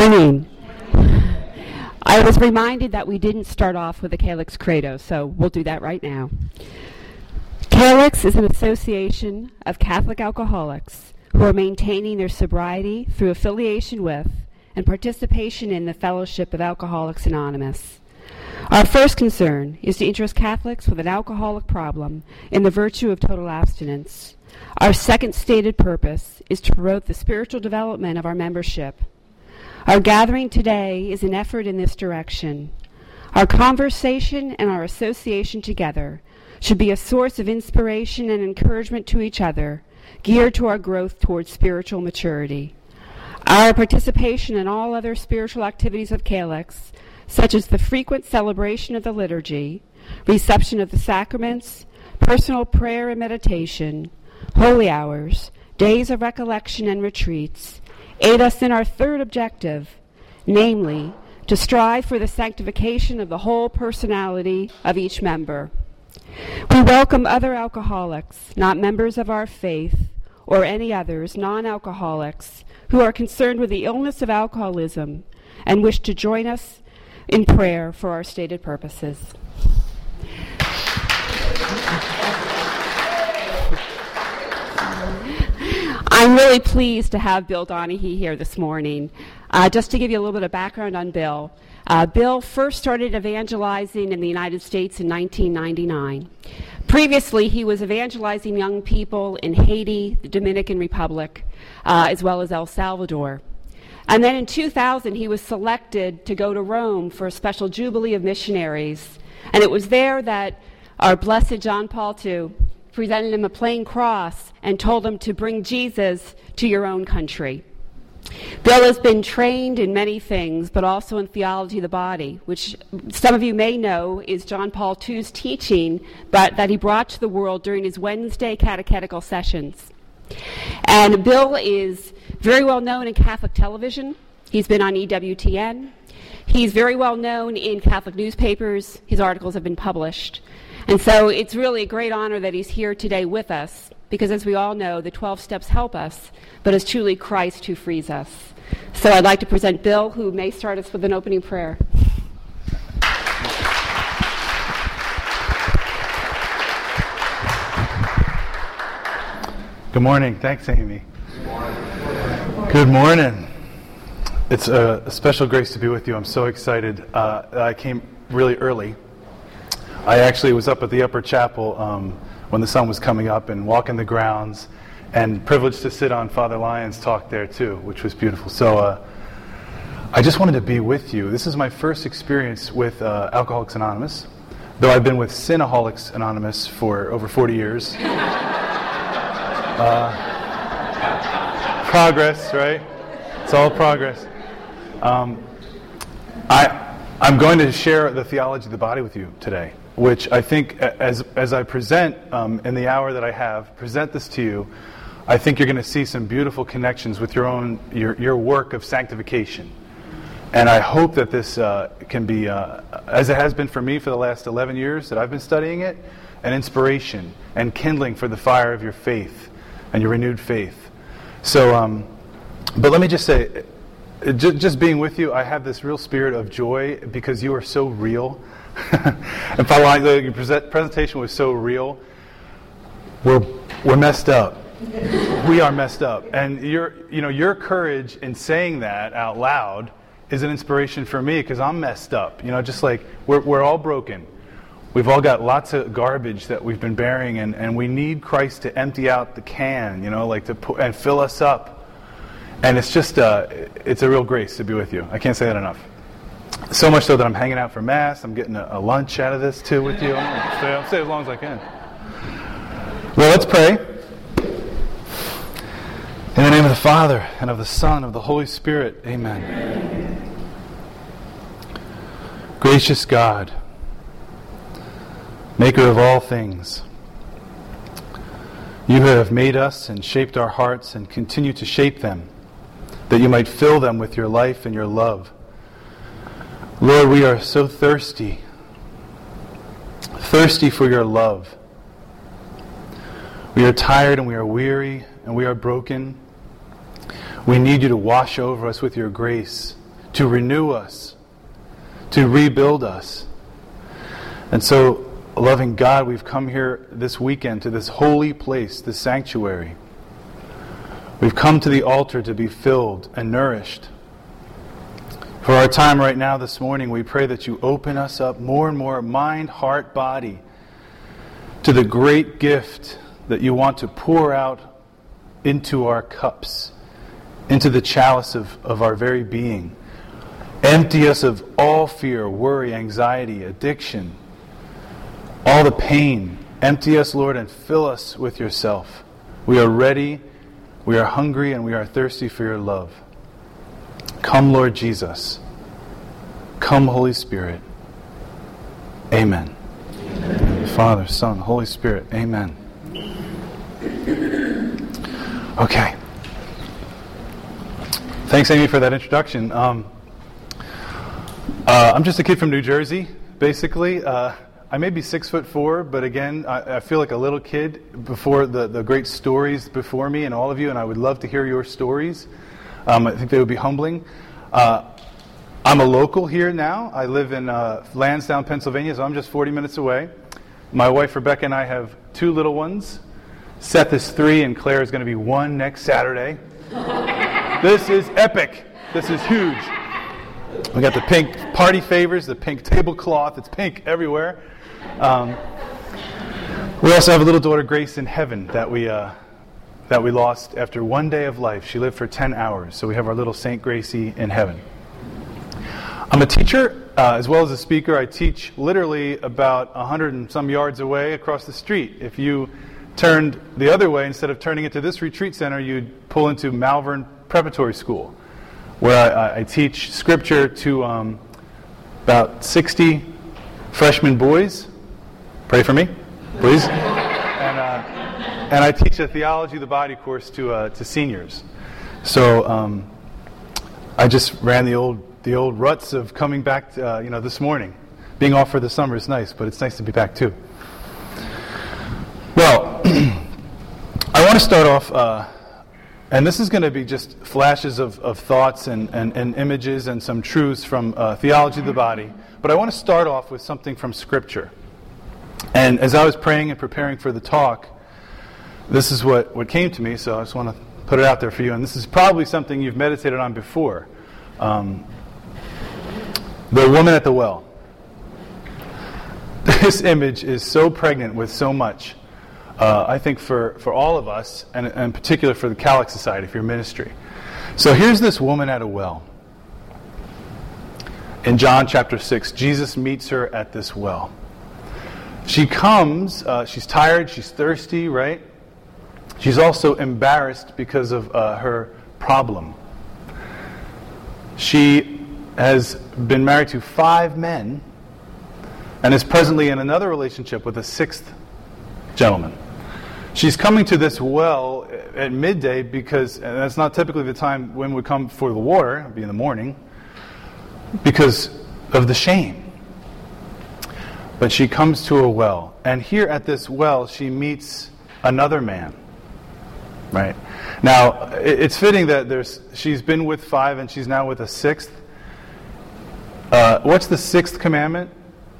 morning. I was reminded that we didn't start off with the Calyx Credo, so we'll do that right now. Calyx is an association of Catholic alcoholics who are maintaining their sobriety through affiliation with and participation in the Fellowship of Alcoholics Anonymous. Our first concern is to interest Catholics with an alcoholic problem in the virtue of total abstinence. Our second stated purpose is to promote the spiritual development of our membership. Our gathering today is an effort in this direction. Our conversation and our association together should be a source of inspiration and encouragement to each other, geared to our growth towards spiritual maturity. Our participation in all other spiritual activities of Calyx, such as the frequent celebration of the liturgy, reception of the sacraments, personal prayer and meditation, holy hours, days of recollection and retreats, aid us in our third objective, namely, to strive for the sanctification of the whole personality of each member. We welcome other alcoholics, not members of our faith, or any others, non-alcoholics, who are concerned with the illness of alcoholism and wish to join us in prayer for our stated purposes. I'm really pleased to have Bill Donahue here this morning. Just to give you a little bit of background on Bill. Bill first started evangelizing in the United States in 1999. Previously, he was evangelizing young people in Haiti, the Dominican Republic, as well as El Salvador. And then in 2000, he was selected to go to Rome for a special Jubilee of Missionaries. And it was there that our blessed John Paul II presented him a plain cross and told him to bring Jesus to your own country. Bill has been trained in many things, but also in theology of the body, which some of you may know is John Paul II's teaching, but that he brought to the world during his Wednesday catechetical sessions. And Bill is very well known in Catholic television. He's been on EWTN. He's very well known in Catholic newspapers. His articles have been published. And so it's really a great honor that he's here today with us, because as we all know, the 12 steps help us, but it's truly Christ who frees us. So I'd like to present Bill, who may start us with an opening prayer. Good morning. Thanks, Amy. Good morning. It's a special grace to be with you. I'm so excited. I came really early. I actually was up at the upper chapel when the sun was coming up and walking the grounds, and privileged to sit on Father Lyon's talk there too, which was beautiful. So I just wanted to be with you. This is my first experience with Alcoholics Anonymous, though I've been with Sinaholics Anonymous for over 40 years. Progress, right? It's all progress. I'm going to share the theology of the body with you today, which I think, as I present in the hour that I have, present this to you, I think you're going to see some beautiful connections with your work of sanctification. And I hope that this can be, as it has been for me for the last 11 years that I've been studying it, an inspiration and kindling for the fire of your faith and your renewed faith. So, but let me just say, just being with you, I have this real spirit of joy because you are so real. And Father, your presentation was so real. We're messed up. We are messed up, and your courage in saying that out loud is an inspiration for me because I'm messed up. Just like we're all broken. We've all got lots of garbage that we've been bearing, and we need Christ to empty out the can, and fill us up. And it's just, it's a real grace to be with you. I can't say that enough. So much so that I'm hanging out for Mass. I'm getting a lunch out of this too with you. I'll stay as long as I can. Well, let's pray. In the name of the Father, and of the Son, and of the Holy Spirit. Amen. Amen. Gracious God, Maker of all things, you have made us and shaped our hearts and continue to shape them, that you might fill them with your life and your love. Lord, we are so thirsty for your love. We are tired and we are weary and we are broken. We need you to wash over us with your grace, to renew us, to rebuild us. And so, loving God, we've come here this weekend to this holy place, this sanctuary. We've come to the altar to be filled and nourished. For our time right now this morning, we pray that you open us up more and more, mind, heart, body, to the great gift that you want to pour out into our cups, into the chalice of our very being. Empty us of all fear, worry, anxiety, addiction, all the pain. Empty us, Lord, and fill us with yourself. We are ready, we are hungry, and we are thirsty for your love. Come, Lord Jesus. Come, Holy Spirit. Amen. Amen. Father, Son, Holy Spirit. Amen. Okay. Thanks, Amy, for that introduction. I'm just a kid from New Jersey, basically. I may be 6'4", but again, I feel like a little kid before the great stories before me and all of you, and I would love to hear your stories. I think they would be humbling. I'm a local here now. I live in Lansdowne, Pennsylvania, so I'm just 40 minutes away. My wife Rebecca and I have 2 little ones. Seth is 3, and Claire is going to be 1 next Saturday. This is epic. This is huge. We got the pink party favors, the pink tablecloth. It's pink everywhere. We also have a little daughter, Grace, in heaven that we lost after 1 day of life. She lived for 10 hours. So we have our little Saint Gracie in heaven. I'm a teacher as well as a speaker. I teach literally about 100 and some yards away across the street. If you turned the other way, instead of turning into this retreat center, you'd pull into Malvern Preparatory School, where I teach scripture to about 60 freshman boys. Pray for me, please. And I teach a theology of the body course to seniors. So I just ran the old ruts of coming back this morning. Being off for the summer is nice, but it's nice to be back too. Well, I want to start off, and this is going to be just flashes of thoughts and images and some truths from theology of the body. But I want to start off with something from Scripture. And as I was praying and preparing for the talk, this is what came to me, so I just want to put it out there for you. And this is probably something you've meditated on before. The woman at the well. This image is so pregnant with so much. I think for all of us, and in particular for the Catholic Society, for your ministry. So here's this woman at a well. In John chapter 6, Jesus meets her at this well. She comes, she's tired, she's thirsty, right? She's also embarrassed because of her problem. She has been married to 5 men and is presently in another relationship with a 6th gentleman. She's coming to this well at midday because, and that's not typically the time women would come for the water, it would be in the morning, because of the shame. But she comes to a well, and here at this well she meets another man. Right? Now, it's fitting that she's been with 5 and she's now with a 6th. What's the 6th commandment?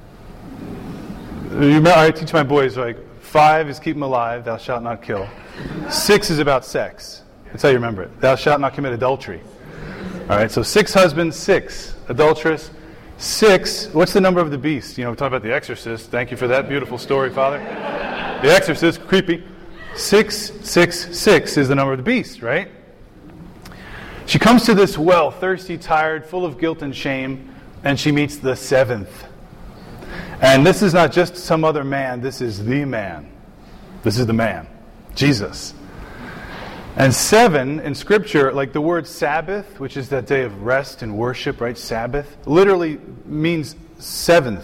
I teach my boys, like, 5 is keep them alive, thou shalt not kill. 6 is about sex. That's how you remember it. Thou shalt not commit adultery. All right, so 6 husbands, 6 adulteress. 6, what's the number of the beast? We talk about The Exorcist. Thank you for that beautiful story, Father. The Exorcist, creepy. 666 is the number of the beast, right? She comes to this well, thirsty, tired, full of guilt and shame, and she meets the 7th. And this is not just some other man, this is the man. This is the man, Jesus. And 7 in Scripture, like the word Sabbath, which is that day of rest and worship, right? Sabbath, literally means 7th.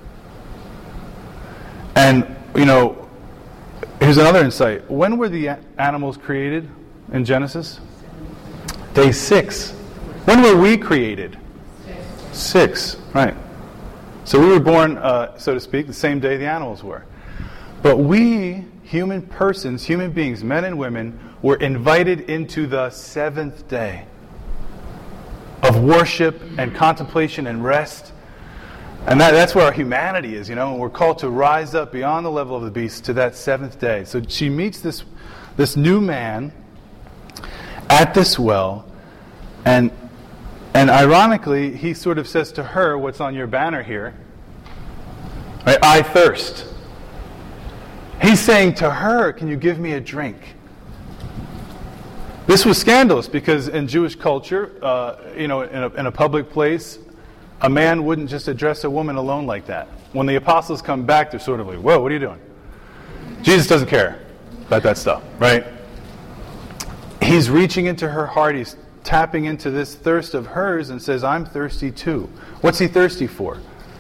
And, here's another insight. When were the animals created in Genesis? Day 6. When were we created? 6, right. So we were born, so to speak, the same day the animals were. But we, human persons, human beings, men and women, were invited into the 7th day of of worship and contemplation and rest. And that's where our humanity is, and we're called to rise up beyond the level of the beast to that seventh day. So she meets this new man at this well, and ironically, he sort of says to her what's on your banner here, right? I thirst. He's saying to her, can you give me a drink? This was scandalous because in Jewish culture, in a public place, a man wouldn't just address a woman alone like that. When the apostles come back, they're sort of like, whoa, what are you doing? Jesus doesn't care about that stuff, right? He's reaching into her heart. He's tapping into this thirst of hers and says, I'm thirsty too. What's he thirsty for?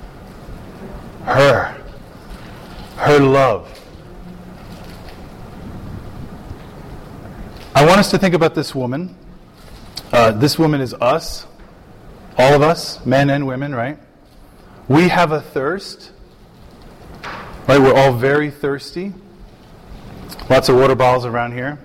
Her love. I want us to think about this woman. This woman is us. All of us, men and women, right? We have a thirst. Right? We're all very thirsty. Lots of water bottles around here.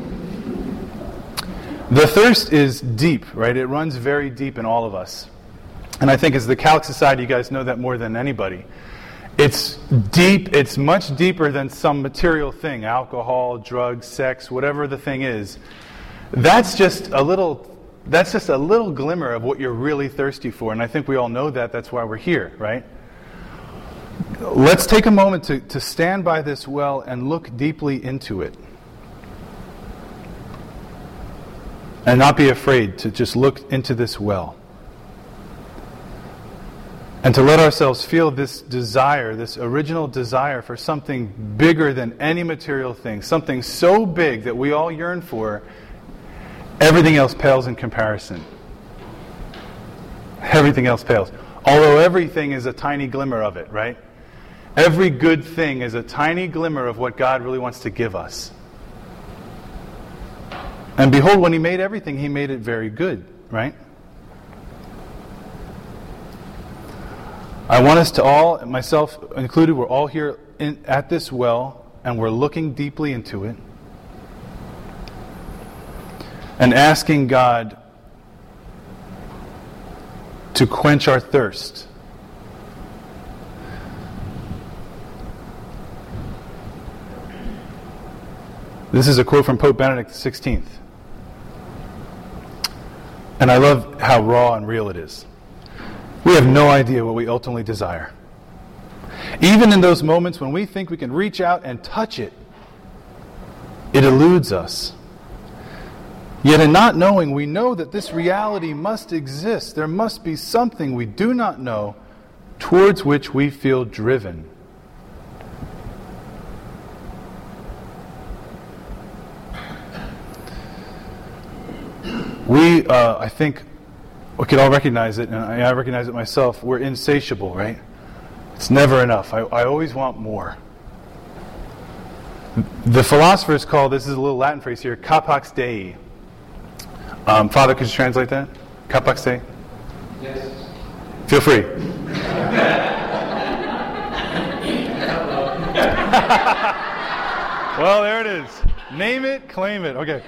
The thirst is deep, right? It runs very deep in all of us. And I think as the Catholic Society, you guys know that more than anybody. It's deep, it's much deeper than some material thing, alcohol, drugs, sex, whatever the thing is. That's just a little glimmer of what you're really thirsty for. And I think we all know that. That's why we're here, right? Let's take a moment to stand by this well and look deeply into it. And not be afraid to just look into this well. And to let ourselves feel this desire, this original desire for something bigger than any material thing. Something so big that we all yearn for, everything else pales in comparison. Everything else pales. Although everything is a tiny glimmer of it, right? Every good thing is a tiny glimmer of what God really wants to give us. And behold, when He made everything, He made it very good, right? I want us to all, myself included, we're all here at this well, and we're looking deeply into it. And asking God to quench our thirst. This is a quote from Pope Benedict XVI. And I love how raw and real it is. We have no idea what we ultimately desire. Even in those moments when we think we can reach out and touch it, it eludes us. Yet in not knowing, we know that this reality must exist. There must be something we do not know towards which we feel driven. I think we could all recognize it, and I recognize it myself. We're insatiable, right? It's never enough. I always want more. The philosophers call this is a little Latin phrase here, capax Dei. Father, could you translate that? Capax Dei? Yes. Feel free. Well, there it is. Name it, claim it. Okay.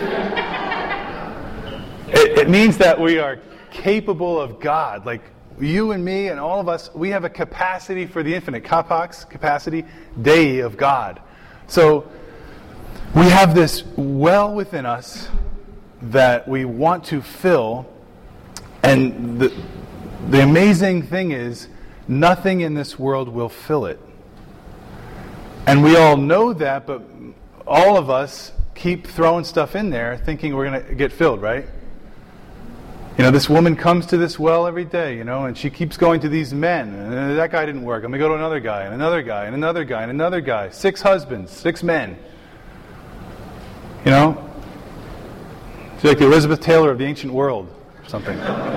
It means that we are capable of God. Like you and me and all of us, we have a capacity for the infinite. Capax, capacity, Dei, of God. So we have this well within us that we want to fill, and the amazing thing is nothing in this world will fill it. And we all know that, but all of us keep throwing stuff in there thinking we're going to get filled, right? This woman comes to this well every day, and she keeps going to these men. And that guy didn't work. I'm going to go to another guy, and another guy, and another guy, and another guy. 6 husbands, 6 men. She's like the Elizabeth Taylor of the ancient world or something.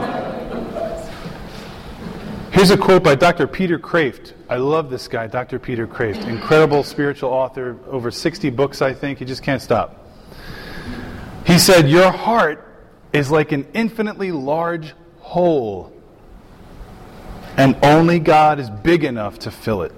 Here's a quote by Dr. Peter Kreeft. I love this guy, Dr. Peter Kreeft. Incredible spiritual author, over 60 books, I think. He just can't stop. He said, "Your heart is like an infinitely large hole, and only God is big enough to fill it."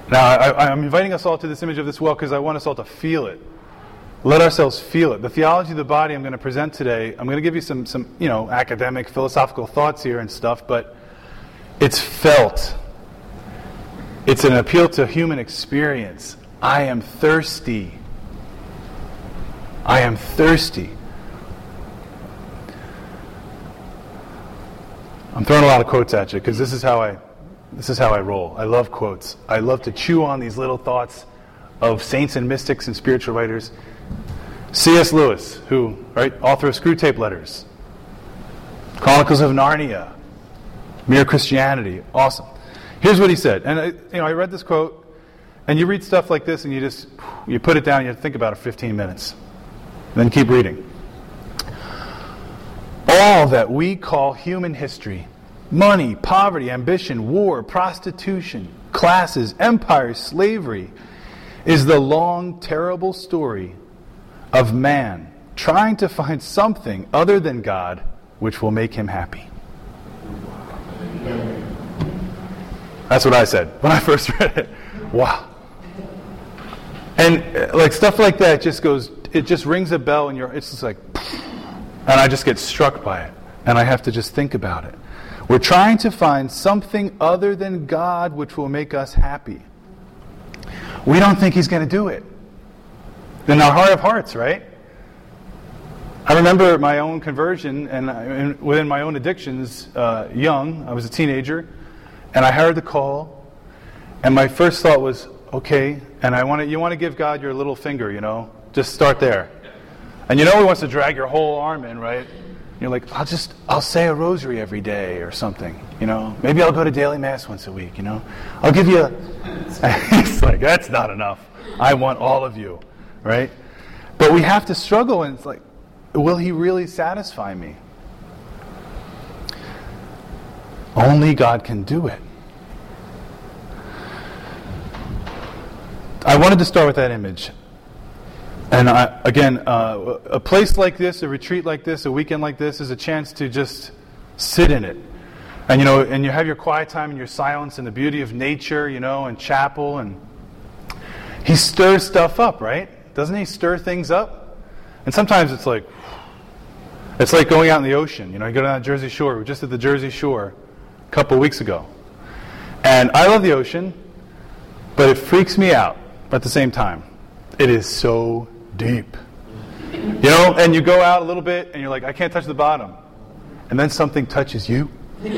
Now, I'm inviting us all to this image of this well because I want us all to feel it. Let ourselves feel it. The theology of the body I'm going to present today, I'm going to give you some academic, philosophical thoughts here and stuff, but it's felt. It's an appeal to human experience. I am thirsty. I am thirsty. I'm throwing a lot of quotes at you because this is how I roll. I love quotes. I love to chew on these little thoughts of saints and mystics and spiritual writers. C.S. Lewis, author of Screwtape Letters, Chronicles of Narnia, Mere Christianity, awesome. Here's what he said, and I read this quote, and you read stuff like this, and you put it down, and you think about it for 15 minutes, then keep reading. All that we call human history, money, poverty, ambition, war, prostitution, classes, empires, slavery, is the long, terrible story of man trying to find something other than God which will make him happy. That's what I said when I first read it. Wow. And stuff like that it just rings a bell, and it's just like, and I just get struck by it, and I have to just think about it. We're trying to find something other than God which will make us happy. We don't think he's going to do it. In our heart of hearts, right? I remember my own conversion and within my own addictions, young. I was a teenager, and I heard the call, and my first thought was, okay, and you want to give God your little finger, just start there. And he wants to drag your whole arm in, right? And you're like, I'll say a rosary every day or something, Maybe I'll go to daily mass once a week, I'll give you it's like, that's not enough. I want all of you, right? But we have to struggle, and it's like, will he really satisfy me? Only God can do it. I wanted to start with that image. And a place like this, a retreat like this, a weekend like this is a chance to just sit in it. And and you have your quiet time and your silence and the beauty of nature, and chapel, and he stirs stuff up, right? Doesn't he stir things up? And sometimes it's like going out in the ocean. You go down the Jersey Shore. We were just at the Jersey Shore a couple of weeks ago. And I love the ocean, but it freaks me out at the same time. It is so deep. And you go out a little bit, and you're like, I can't touch the bottom. And then something touches you.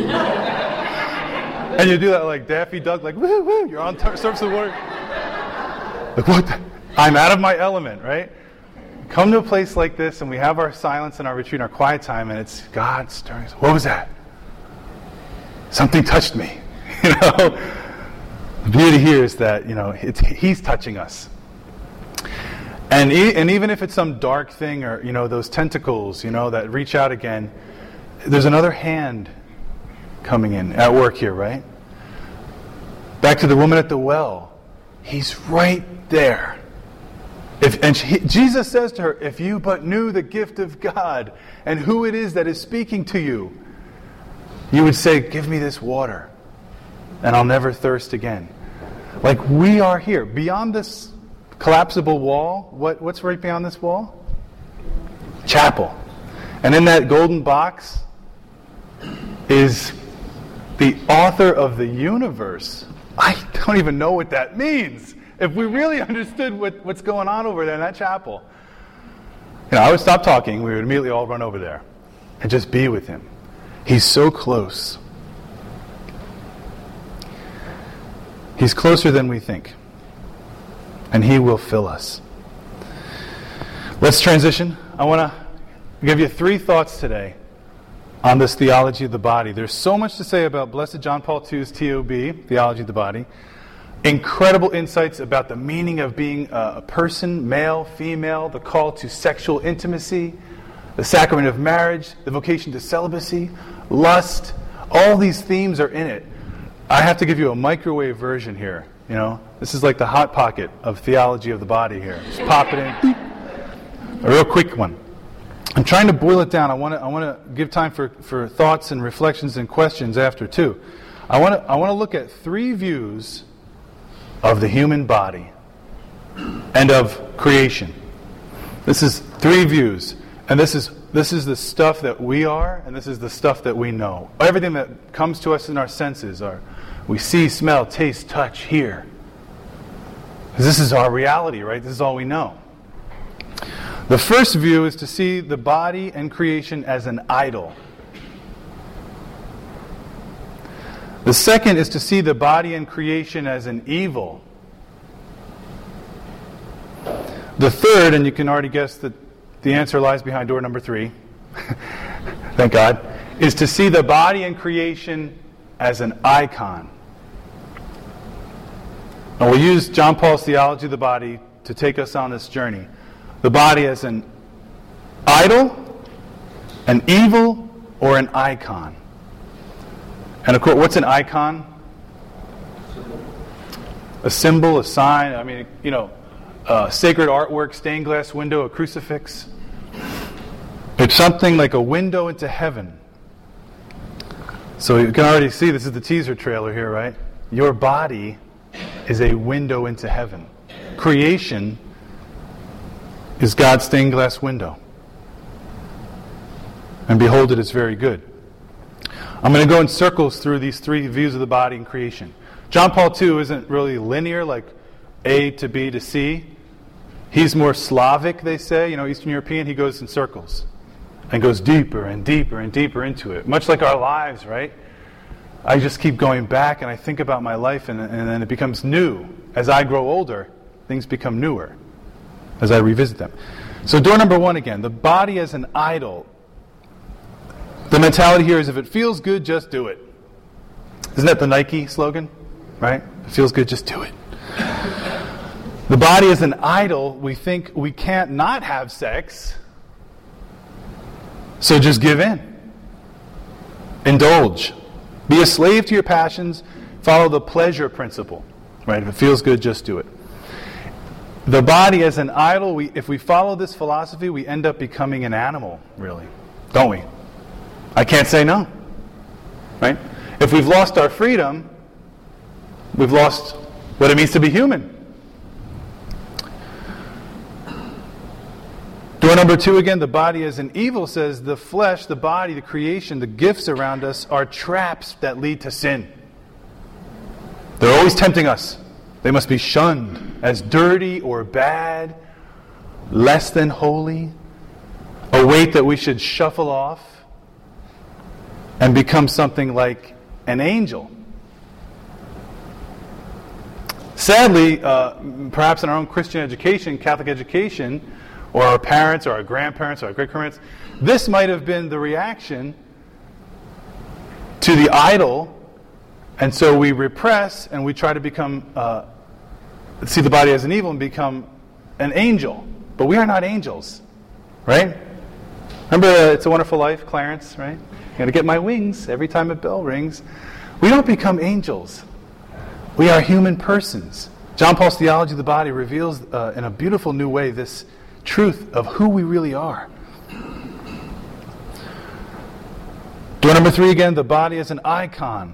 And you do that like Daffy Duck, like, woo, woo, you're on surface of the water. Like, what? I'm out of my element, right? Come to a place like this, and we have our silence and our retreat and our quiet time, and it's God stirring. What was that? Something touched me. The beauty here is that, he's touching us. And even if it's some dark thing or, those tentacles, that reach out again, there's another hand coming in at work here, right? Back to the woman at the well. He's right there. Jesus says to her, if you but knew the gift of God and who it is that is speaking to you, you would say, give me this water and I'll never thirst again. Like we are here. Beyond this collapsible wall, what's right beyond this wall? Chapel. And in that golden box is the author of the universe. I don't even know what that means. If we really understood what's going on over there in that chapel, I would stop talking. We would immediately all run over there and just be with him. He's so close. He's closer than we think. And he will fill us. Let's transition. I want to give you 3 thoughts today on this theology of the body. There's so much to say about Blessed John Paul II's TOB, Theology of the Body. Incredible insights about the meaning of being a person, male, female, the call to sexual intimacy, the sacrament of marriage, the vocation to celibacy, lust. All these themes are in it. I have to give you a microwave version here. This is like the Hot Pocket of theology of the body here. Just pop it in. A real quick one. I'm trying to boil it down. I want to give time for thoughts and reflections and questions after too. I want to look at 3 views of the human body and of creation. This is three views, and this is the stuff that we are, and this is the stuff that we know. Everything that comes to us in our senses, we see, smell, taste, touch, hear. This is our reality, right? This is all we know. The first view is to see the body and creation as an idol. The second is to see the body and creation as an evil. The third, and you can already guess that the answer lies behind door number 3, thank God, is to see the body and creation as an icon. And we'll use John Paul's theology of the body to take us on this journey. The body as an idol, an evil, or an icon. And of course, what's an icon? A symbol, a sign. I mean, sacred artwork, stained glass window, a crucifix. It's something like a window into heaven. So you can already see, this is the teaser trailer here, right? Your body is a window into heaven. Creation is God's stained glass window. And behold, it is very good. I'm going to go in circles through these three views of the body and creation. John Paul II isn't really linear, like A to B to C. He's more Slavic, they say, Eastern European. He goes in circles and goes deeper and deeper and deeper into it. Much like our lives, right? I just keep going back and I think about my life and then it becomes new. As I grow older, things become newer as I revisit them. So door number 1 again, the body as an idol. The mentality here is if it feels good, just do it. Isn't that the Nike slogan? Right? If it feels good, just do it. The body as an idol, we think we can't not have sex, so just give in. Indulge. Be a slave to your passions. Follow the pleasure principle. Right? If it feels good, just do it. The body as an idol, if we follow this philosophy, we end up becoming an animal, really. Don't we? I can't say no. Right? If we've lost our freedom, we've lost what it means to be human. Door number 2 again, the body as an evil says the flesh, the body, the creation, the gifts around us are traps that lead to sin. They're always tempting us. They must be shunned as dirty or bad, less than holy, a weight that we should shuffle off and become something like an angel. Sadly, perhaps in our own Christian education, Catholic education, or our parents, or our grandparents, or our great-grandparents, this might have been the reaction to the idol, and so we repress and we try to become, see the body as an evil and become an angel. But we are not angels, right? Remember It's a Wonderful Life, Clarence, right? I got to get my wings every time a bell rings. We don't become angels. We are human persons. John Paul's theology of the body reveals in a beautiful new way this truth of who we really are. Door number 3 again, the body as an icon.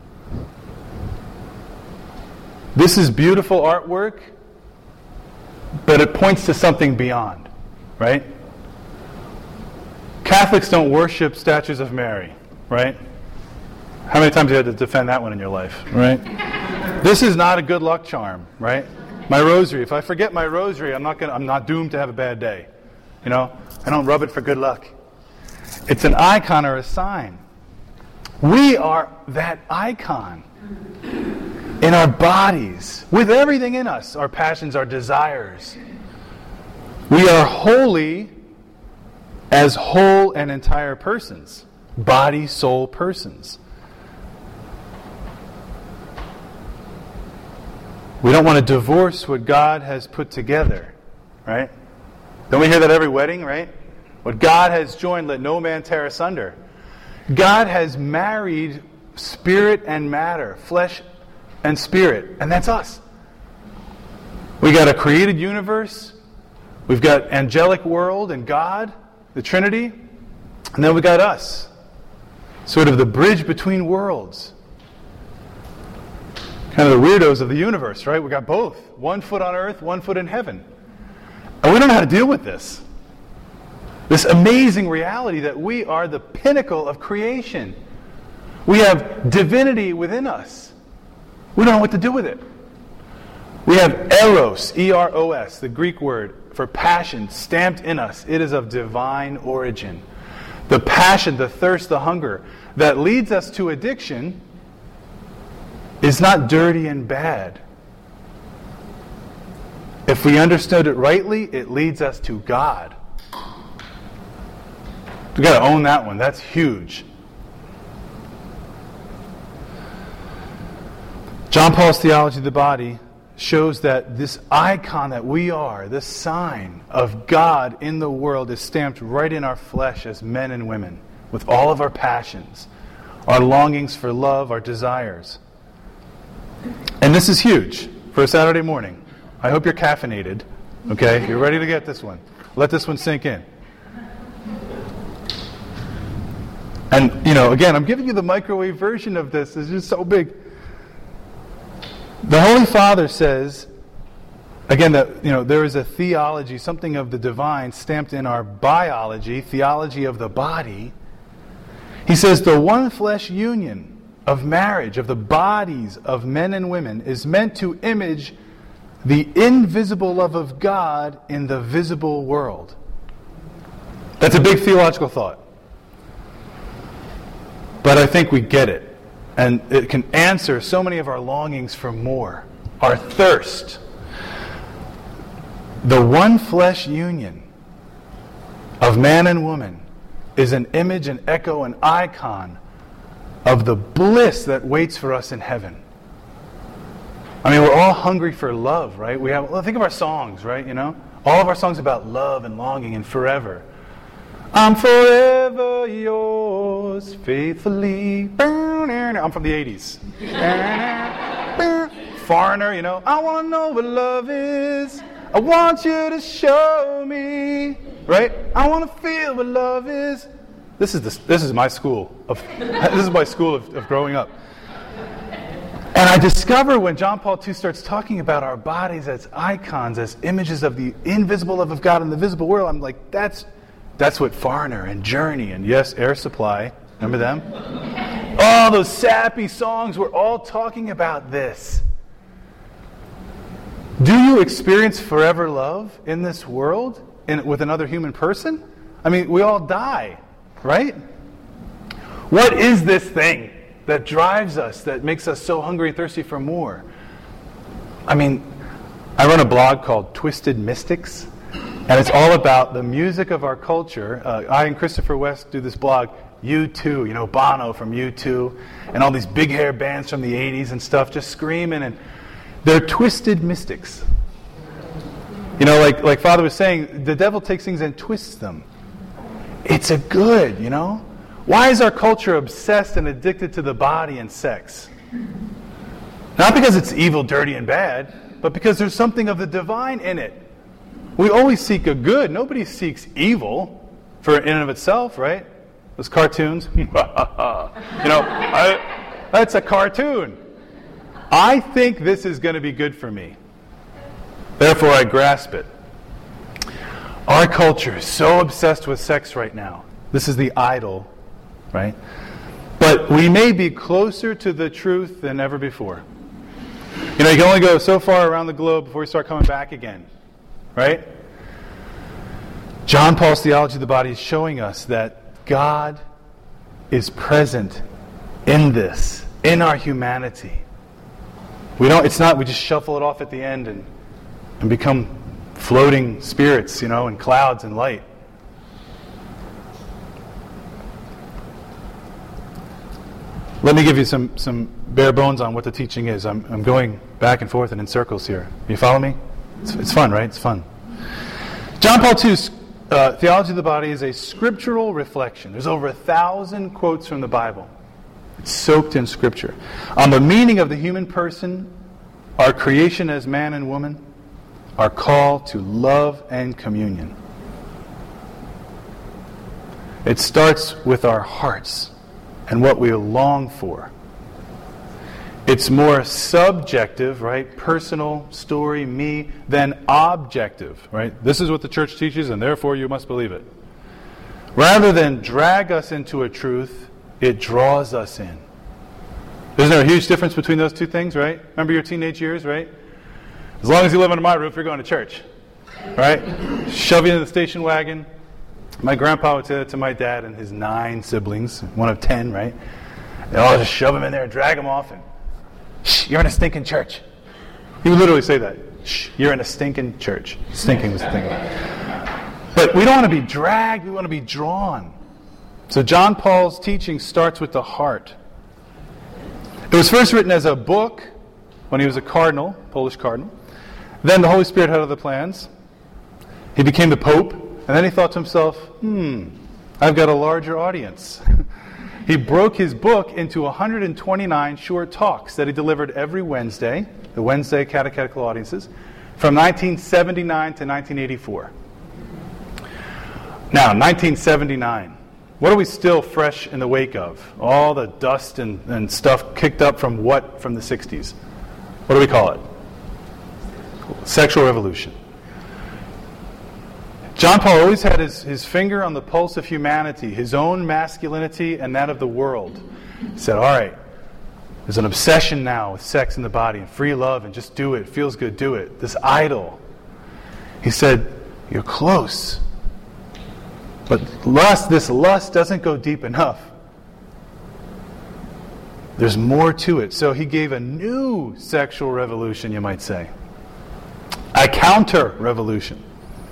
This is beautiful artwork, but it points to something beyond, right? Catholics don't worship statues of Mary, right? How many times have you had to defend that one in your life, right? This is not a good luck charm, right? My rosary. If I forget my rosary, I'm not doomed to have a bad day. I don't rub it for good luck. It's an icon or a sign. We are that icon in our bodies, with everything in us, our passions, our desires. We are holy as whole and entire persons, body, soul persons. We don't want to divorce what God has put together, right? Don't we hear that every wedding, right? What God has joined, let no man tear asunder. God has married spirit and matter, flesh and spirit, and that's us. We got a created universe, we've got angelic world and God, the Trinity, and then we got us, sort of the bridge between worlds. kind of the weirdos of the universe, right? We got both. 1 foot on earth, 1 foot in heaven. And we don't know how to deal with this. This amazing reality that we are the pinnacle of creation. We have divinity within us. We don't know what to do with it. We have eros, E-R-O-S, the Greek word for passion, stamped in us. It is of divine origin. The passion, the thirst, the hunger that leads us to addiction is not dirty and bad. If we understood it rightly, it leads us to God. We've got to own that one. That's huge. John Paul's theology of the body shows that this icon that we are, this sign of God in the world, is stamped right in our flesh as men and women, with all of our passions, our longings for love, our desires. And this is huge for a Saturday morning. I hope you're caffeinated. Okay? You're ready to get this one. Let this one sink in. And, again, I'm giving you the microwave version of this. It's just so big. The Holy Father says, again, that there is a theology, something of the divine stamped in our biology, theology of the body. He says the one flesh union of marriage, of the bodies of men and women, is meant to image the invisible love of God in the visible world. That's a big theological thought. But I think we get it. And it can answer so many of our longings for more. Our thirst. The one flesh union of man and woman is an image, an echo, an icon of the bliss that waits for us in heaven. I mean, we're all hungry for love, right? Think of our songs, right? All of our songs about love and longing and forever. I'm forever yours, faithfully. I'm from the 80s. Foreigner, I want to know what love is. I want you to show me. Right? I want to feel what love is. This is my school of growing up. And I discover when John Paul II starts talking about our bodies as icons, as images of the invisible love of God in the visible world, I'm like, that's what Foreigner and Journey and, yes, Air Supply, remember them? Oh, those sappy songs were all talking about this. Do you experience forever love in this world with another human person? I mean, we all die, right? What is this thing that drives us, that makes us so hungry and thirsty for more? I mean, I run a blog called Twisted Mystics, and it's all about the music of our culture. I and Christopher West do this blog, U2, Bono from U2, and all these big hair bands from the 80s and stuff, just screaming, and they're twisted mystics. Like Father was saying, the devil takes things and twists them. It's a good, Why is our culture obsessed and addicted to the body and sex? Not because it's evil, dirty, and bad, but because there's something of the divine in it. We always seek a good. Nobody seeks evil in and of itself, right? Those cartoons. That's a cartoon. I think this is going to be good for me. Therefore, I grasp it. Our culture is so obsessed with sex right now. This is the idol, right? But we may be closer to the truth than ever before. You can only go so far around the globe before you start coming back again. Right? John Paul's theology of the body is showing us that God is present in this, in our humanity. We just shuffle it off at the end and become floating spirits, in clouds and light. Let me give you some bare bones on what the teaching is. I'm going back and forth and in circles here. You follow me? It's fun, right? It's fun. John Paul II's theology of the body is a scriptural reflection. There's over 1,000 quotes from the Bible. It's soaked in Scripture. On the meaning of the human person, our creation as man and woman, our call to love and communion. It starts with our hearts and what we long for. It's more subjective, right? Personal story, me, than objective, right? This is what the church teaches, and therefore you must believe it. Rather than drag us into a truth, it draws us in. Isn't there a huge difference between those two things, right? Remember your teenage years, right? As long as you live under my roof, you're going to church, right? Shove you in the station wagon. My grandpa would say that to my dad and his 9 siblings, one of 10, right? They all just shove him in there and drag him off, and shh, you're in a stinking church. He would literally say that. Shh, you're in a stinking church. Stinking was the thing. But we don't want to be dragged, we want to be drawn. So John Paul's teaching starts with the heart. It was first written as a book when he was a cardinal, Polish cardinal. Then the Holy Spirit had other plans. He became the Pope, and then he thought to himself, I've got a larger audience. He broke his book into 129 short talks that he delivered every Wednesday, the Wednesday catechetical audiences, from 1979 to 1984. Now, 1979. What are we still fresh in the wake of? All the dust and stuff kicked up from what from the 60s? What do we call it? Sexual revolution. John Paul always had his finger on the pulse of humanity, his own masculinity and that of the world. He said, all right, there's an obsession now with sex in the body and free love and just do it. It feels good, do it. This idol. He said, you're close. But this lust doesn't go deep enough. There's more to it. So he gave a new sexual revolution, you might say. A counter-revolution.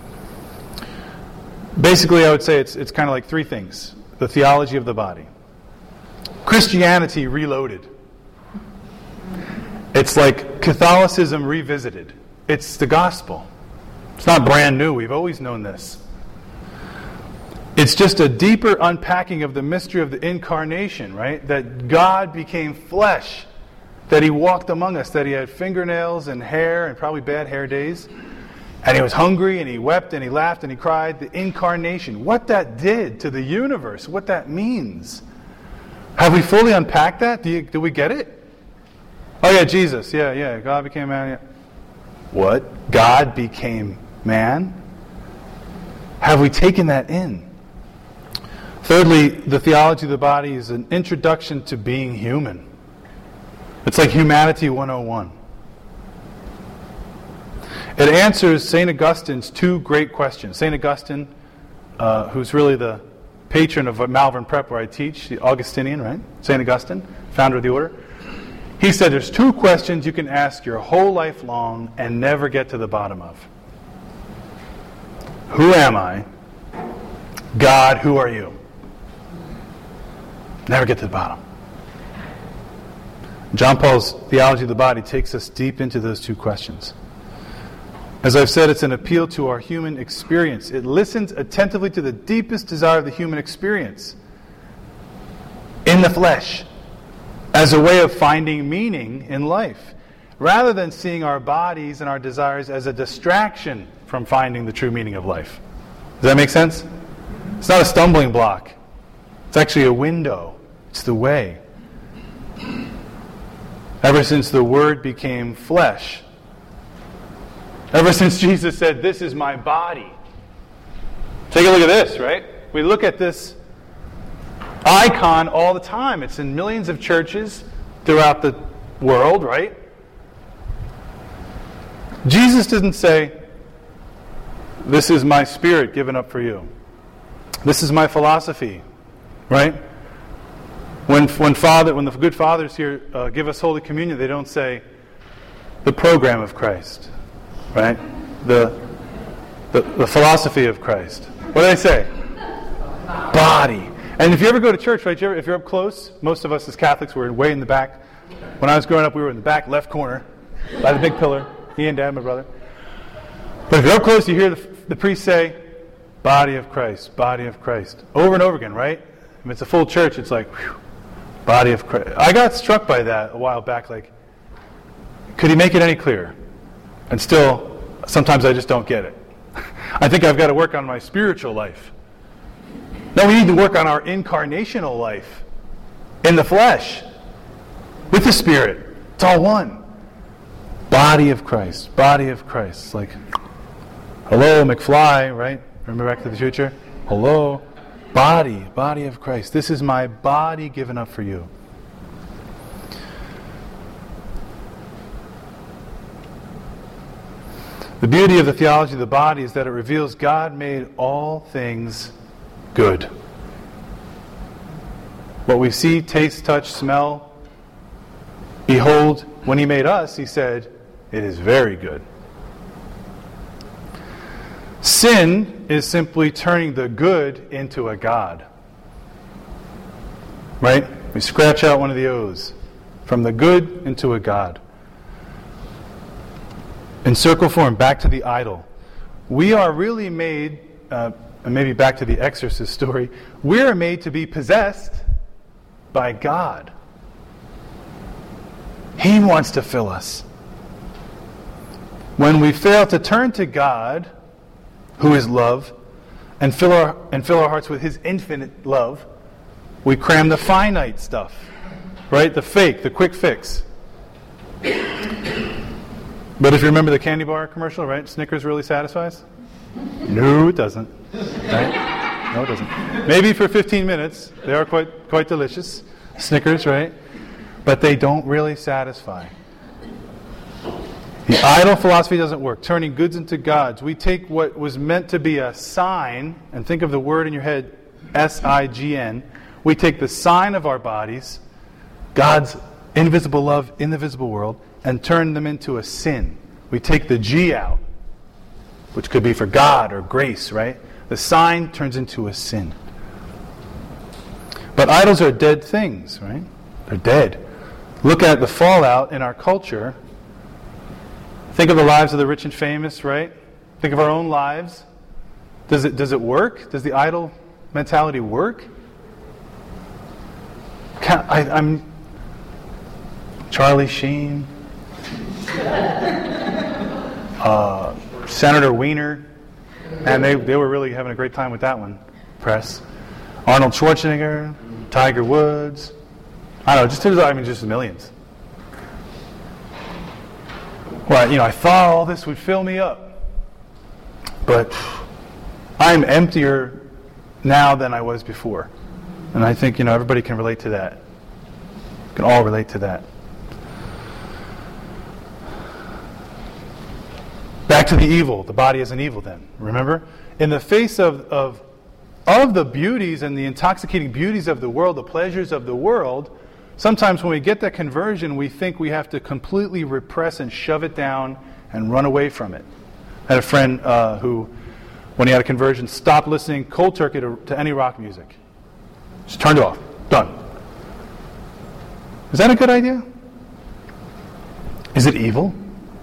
Basically, I would say it's kind of like 3 things. The theology of the body. Christianity reloaded. It's like Catholicism revisited. It's the gospel. It's not brand new. We've always known this. It's just a deeper unpacking of the mystery of the incarnation, right? That God became flesh. That he walked among us. That he had fingernails and hair and probably bad hair days. And he was hungry and he wept and he laughed and he cried. The incarnation. What that did to the universe. What that means. Have we fully unpacked that? Do we get it? Oh yeah, Jesus. Yeah. God became man. Yeah. What? God became man? Have we taken that in? Thirdly, the theology of the body is an introduction to being human. It's like Humanity 101. It answers St. Augustine's 2 great questions. St. Augustine, who's really the patron of Malvern Prep where I teach, the Augustinian, right? St. Augustine, founder of the order. He said there's 2 questions you can ask your whole life long and never get to the bottom of. Who am I? God, who are you? Never get to the bottom. John Paul's theology of the body takes us deep into those 2 questions. As I've said, it's an appeal to our human experience. It listens attentively to the deepest desire of the human experience in the flesh as a way of finding meaning in life, rather than seeing our bodies and our desires as a distraction from finding the true meaning of life. Does that make sense? It's not a stumbling block. It's actually a window. It's the way. Ever since the Word became flesh, ever since Jesus said, this is my body. Take a look at this, right? We look at this icon all the time. It's in millions of churches throughout the world, right? Jesus didn't say, this is my spirit given up for you. This is my philosophy, right? When the good fathers here give us Holy Communion, they don't say the program of Christ, right? The philosophy of Christ. What do they say? Body. And if you ever go to church, right? If you're up close, most of us as Catholics were way in the back. When I was growing up, we were in the back left corner by the big pillar. Me and Dad, my brother. But if you're up close, you hear the priest say, body of Christ, body of Christ. Over and over again, right? If it's a full church, it's like, whew, body of Christ. I got struck by that a while back. Like, could he make it any clearer? And still, sometimes I just don't get it. I think I've got to work on my spiritual life. No, we need to work on our incarnational life in the flesh with the Spirit. It's all one. Body of Christ. Body of Christ. It's like, hello, McFly, right? Remember Back to the Future? Hello. Body of Christ. This is my body given up for you. The beauty of the theology of the body is that it reveals God made all things good. What we see, taste, touch, smell, behold, when He made us, He said, it is very good. Sin is simply turning the good into a God. Right? We scratch out one of the O's. From the good into a God. In circle form, back to the idol. We are really made, and maybe back to the Exorcist story, we are made to be possessed by God. He wants to fill us. When we fail to turn to God, who is love, and fill our hearts with His infinite love, we cram the finite stuff, right? The fake, the quick fix. But if you remember the candy bar commercial, right? Snickers really satisfies? No, it doesn't. Right? No, it doesn't. Maybe for 15 minutes, they are quite delicious. Snickers, right? But they don't really satisfy. The idol philosophy doesn't work. Turning goods into gods. We take what was meant to be a sign, and think of the word in your head, S-I-G-N. We take the sign of our bodies, God's invisible love in the visible world, and turn them into a sin. We take the G out, which could be for God or grace, right? The sign turns into a sin. But idols are dead things, right? They're dead. Look at the fallout in our culture. Think of the lives of the rich and famous, right? Think of our own lives. Does it work? Does the idol mentality work? I'm Charlie Sheen, Senator Wiener, and they were really having a great time with that one, press. Arnold Schwarzenegger, Tiger Woods. I don't know, just millions. Well, I thought all this would fill me up, but I'm emptier now than I was before. And I think, everybody can relate to that. Can all relate to that. Back to the evil. The body is an evil then. Remember? In the face of the beauties and the intoxicating beauties of the world, the pleasures of the world, sometimes when we get that conversion, we think we have to completely repress and shove it down and run away from it. I had a friend who, when he had a conversion, stopped listening cold turkey to any rock music. Just turned it off. Done. Is that a good idea? Is it evil?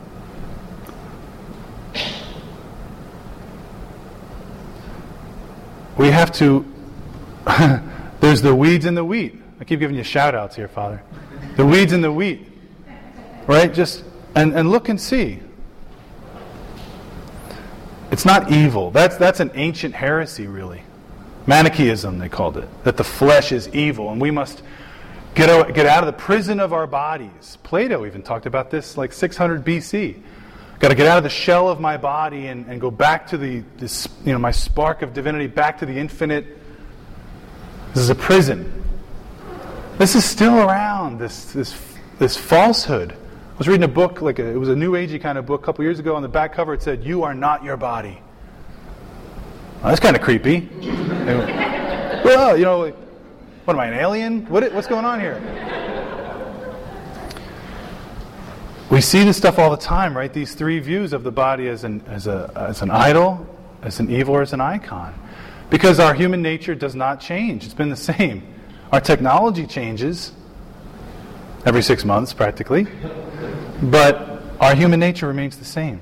We have to... There's the weeds and the wheat. I keep giving you shout-outs here, Father. The weeds and the wheat. Right? Just and look and see. It's not evil. That's an ancient heresy, really. Manichaeism, they called it. That the flesh is evil, and we must get out of the prison of our bodies. Plato even talked about this like 600 BC. Got to get out of the shell of my body and go back to my spark of divinity, back to the infinite. This is a prison. This is still around, this falsehood. I was reading a book, it was a New Agey kind of book a couple years ago. On the back cover it said, "You are not your body." Well, that's kind of creepy. Well, what am I, an alien? What's going on here? We see this stuff all the time, right? These three views of the body as an idol, as an evil, or as an icon. Because our human nature does not change. It's been the same. Our technology changes every 6 months, practically. But our human nature remains the same.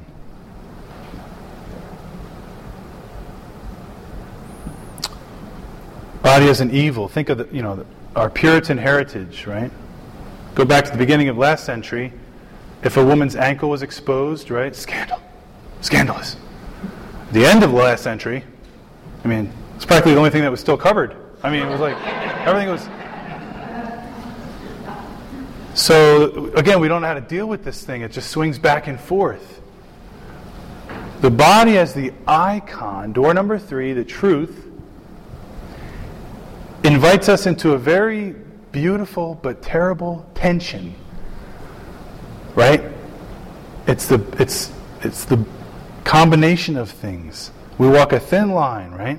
Body as an evil. Think of our Puritan heritage, right? Go back to the beginning of last century. If a woman's ankle was exposed, right? Scandal. Scandalous. The end of the last century, it's practically the only thing that was still covered. It was like, everything was... So, again, we don't know how to deal with this thing. It just swings back and forth. The body as the icon, door number 3, the truth, invites us into a very beautiful but terrible tension. Right? It's the combination of things. We walk a thin line, right?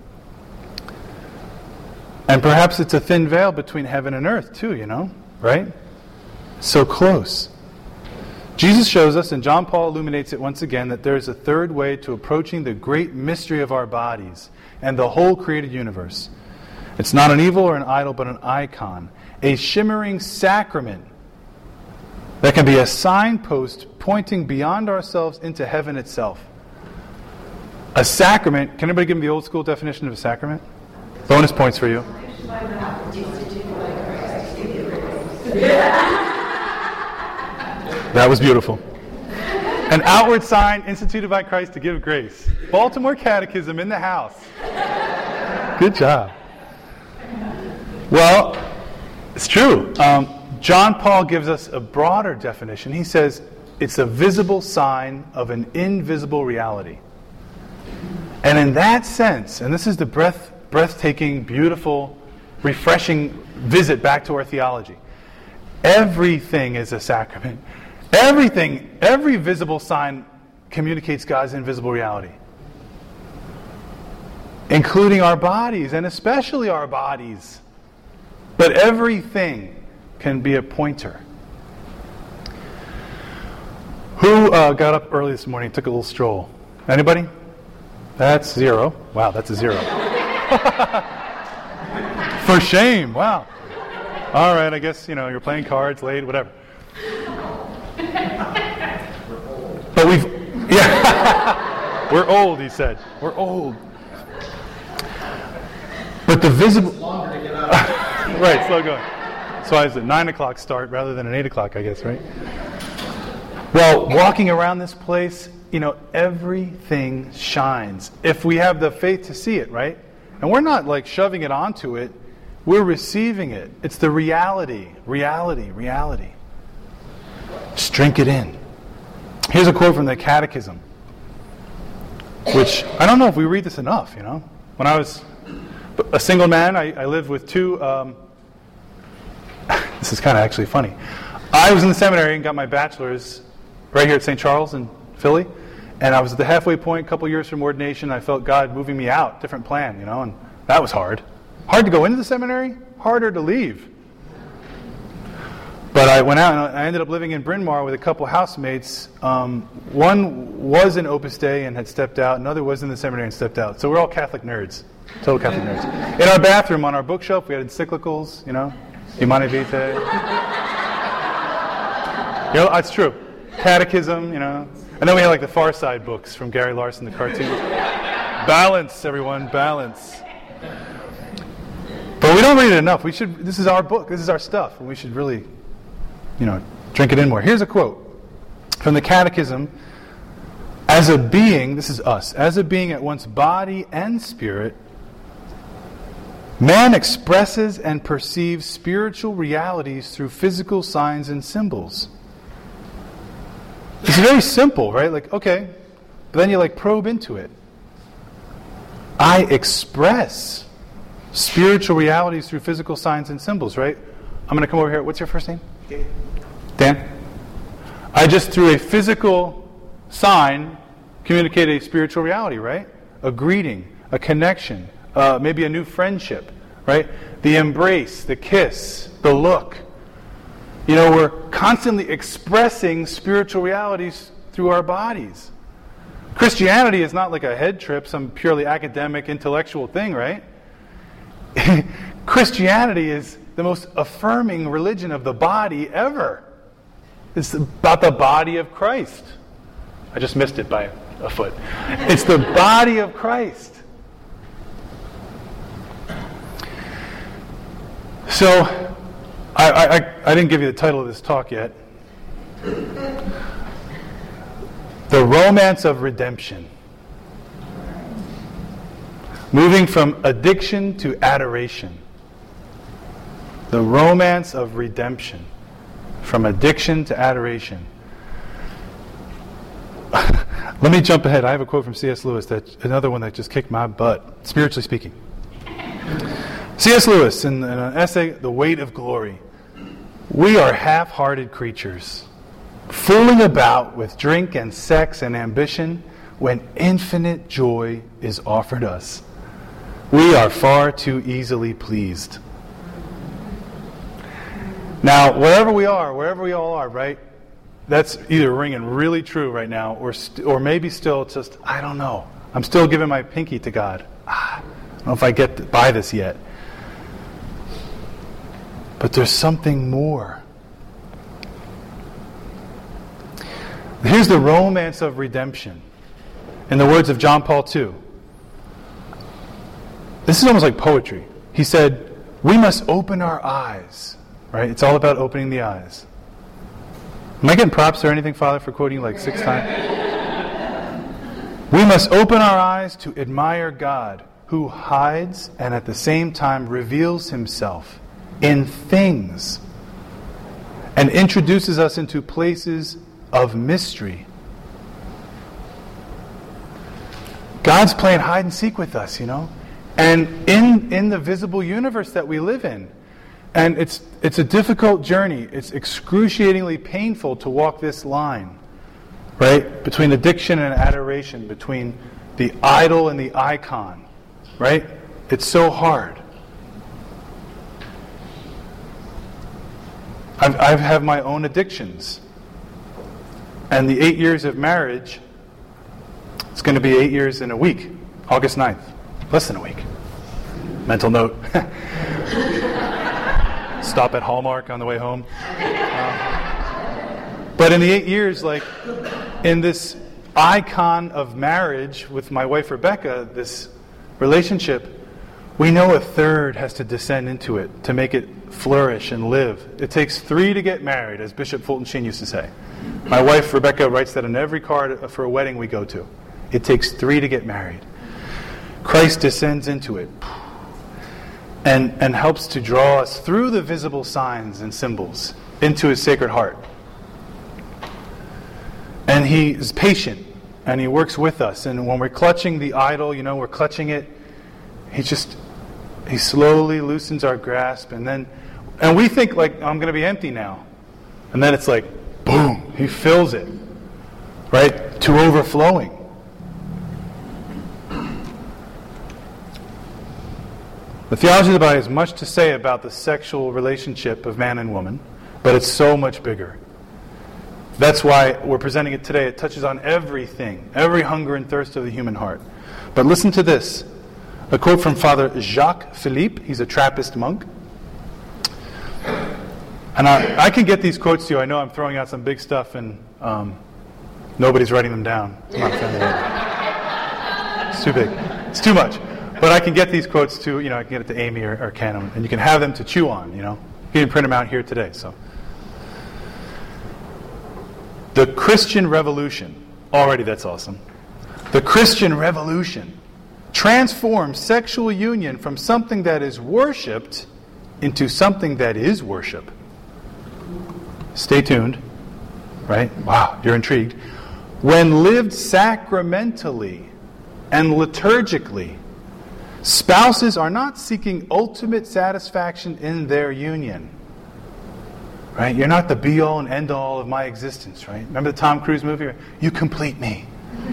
And perhaps it's a thin veil between heaven and earth too, right? So close. Jesus shows us, and John Paul illuminates it once again, that there is a third way to approaching the great mystery of our bodies and the whole created universe. It's not an evil or an idol, but an icon, a shimmering sacrament that can be a signpost pointing beyond ourselves into heaven itself. A sacrament, can anybody give me the old school definition of a sacrament? Bonus points for you. That was beautiful. An outward sign instituted by Christ to give grace. Baltimore Catechism in the house. Good job. Well, it's true. John Paul gives us a broader definition. He says it's a visible sign of an invisible reality. And in that sense, and this is the breathtaking, beautiful, refreshing visit back to our theology, everything is a sacrament. Everything, every visible sign communicates God's invisible reality. Including our bodies, and especially our bodies. But everything can be a pointer. Who got up early this morning and took a little stroll? Anybody? That's 0. Wow, that's a 0. For shame, wow. All right, I guess, you're playing cards late, whatever. But we're old, he said. We're old. But the visible... Right, slow going. So I was at 9 o'clock start rather than an 8 o'clock, I guess, right? Well, walking around this place, everything shines. If we have the faith to see it, right? And we're not like shoving it onto it. We're receiving it. It's the reality. Just drink it in. Here's a quote from the Catechism, which I don't know if we read this enough, When I was a single man, I lived with 2... this is kind of actually funny. I was in the seminary and got my bachelor's right here at St. Charles in Philly. And I was at the halfway point, a couple years from ordination. I felt God moving me out, different plan, and that was hard. Hard to go into the seminary, harder to leave. But I went out and I ended up living in Bryn Mawr with a couple housemates. One was in Opus Dei and had stepped out. Another was in the seminary and stepped out. So we're all Catholic nerds, total Catholic nerds. In our bathroom, on our bookshelf, we had encyclicals, Humanae Vitae. It's true. Catechism, And then we had like the Far Side books from Gary Larson, the cartoon. Balance, everyone, balance. But we don't read it enough. This is our book, this is our stuff, and we should really, drink it in more. Here's a quote from the Catechism. As a being, this is us, as a being at once body and spirit, man expresses and perceives spiritual realities through physical signs and symbols. It's very simple, right? Like, okay, but then you probe into it. I express spiritual realities through physical signs and symbols, right? I'm going to come over here. What's your first name? Dan. I just, through a physical sign, communicate a spiritual reality, right? A greeting, a connection, maybe a new friendship, right? The embrace, the kiss, the look. We're constantly expressing spiritual realities through our bodies. Christianity is not like a head trip, some purely academic, intellectual thing, right? Christianity is the most affirming religion of the body ever. It's about the body of Christ. I just missed it by a foot. It's the body of Christ. So, I didn't give you the title of this talk yet. The Romance of Redemption. Moving from addiction to adoration. The romance of redemption. from addiction to adoration. Let me jump ahead. I have a quote from C.S. Lewis, another one that just kicked my butt, spiritually speaking. C.S. Lewis, in an essay, The Weight of Glory. We are half-hearted creatures, fooling about with drink and sex and ambition when infinite joy is offered us. We are far too easily pleased. Now, wherever we all are, right? That's either ringing really true right now, or maybe still just, I don't know. I'm still giving my pinky to God. I don't know if I get to buy this yet. But there's something more. Here's the romance of redemption. In the words of John Paul II. This is almost like poetry. He said, we must open our eyes. Right? It's all about opening the eyes. Am I getting props or anything, Father, for quoting like 6 times? We must open our eyes to admire God, who hides and at the same time reveals himself in things and introduces us into places of mystery. God's playing hide and seek with us, and in the visible universe that we live in. And it's a difficult journey. It's excruciatingly painful to walk this line, right? Between addiction and adoration, between the idol and the icon, right? It's so hard. I have my own addictions. And the 8 years of marriage, it's going to be 8 years in a week, August 9th. Less than a week. Mental note. Stop at Hallmark on the way home. But in the 8 years, in this icon of marriage with my wife Rebecca, this relationship, we know a third has to descend into it to make it flourish and live. It takes 3 to get married, as Bishop Fulton Sheen used to say. My wife Rebecca writes that on every card for a wedding we go to. It takes 3 to get married. Christ descends into it. And helps to draw us through the visible signs and symbols into his sacred heart. And he is patient, and he works with us. And when we're clutching the idol, we're clutching it, he slowly loosens our grasp, and we think I'm going to be empty now. And then it's like, boom, he fills it, right, to overflowing. The theology of the body has much to say about the sexual relationship of man and woman, but it's so much bigger. That's why we're presenting it today. It touches on everything, every hunger and thirst of the human heart. But listen to this. A quote from Father Jacques Philippe. He's a Trappist monk. And I can get these quotes to you. I know I'm throwing out some big stuff and nobody's writing them down. I'm not a fan of that. It's too big. It's too much. But I can get these quotes to, I can get it to Amy or Ken, and you can have them to chew on, You can print them out here today. So, the Christian Revolution, already that's awesome. The Christian Revolution transforms sexual union from something that is worshipped into something that is worship. Stay tuned, right? Wow, you're intrigued. When lived sacramentally and liturgically, spouses are not seeking ultimate satisfaction in their union. Right? You're not the be-all and end-all of my existence, right? Remember the Tom Cruise movie? You complete me.